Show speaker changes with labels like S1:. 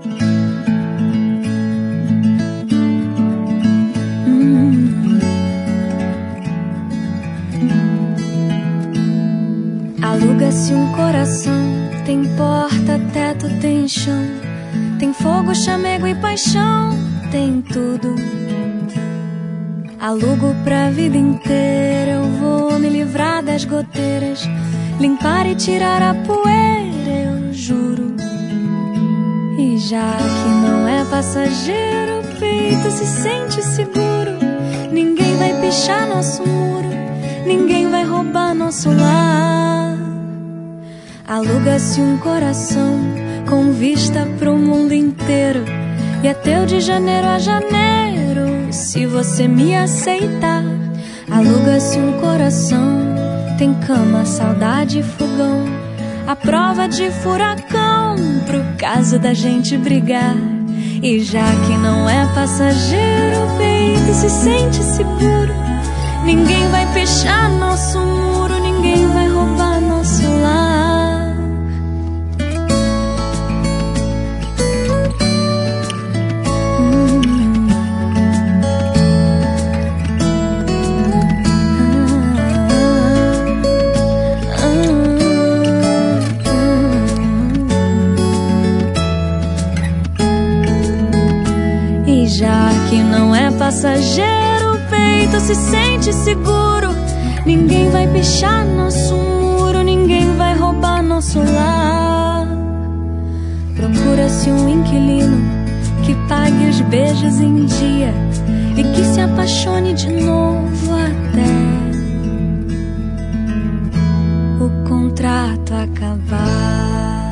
S1: Aluga-se um coração, tem porta, teto, tem chão, tem fogo, chamego e paixão, tem tudo. Alugo pra vida inteira, eu vou me livrar das goteiras, limpar e tirar a poeira, eu juro. E já que não é passageiro, o peito se sente seguro. Ninguém vai pichar nosso muro, ninguém vai roubar nosso lar. Aluga-se um coração com vista pro mundo inteiro, e é teu de janeiro a janeiro, se você me aceitar. Aluga-se um coração, tem cama, saudade e fogão, a prova de furacão, pro caso da gente brigar. E já que não é passageiro, o peito se sente seguro. Ninguém vai fechar nosso muro, ninguém vai roubar nosso lar. Já que não é passageiro, o peito se sente seguro. Ninguém vai pichar nosso muro, ninguém vai roubar nosso lar. Procura-se um inquilino que pague os beijos em dia e que se apaixone de novo até o contrato acabar.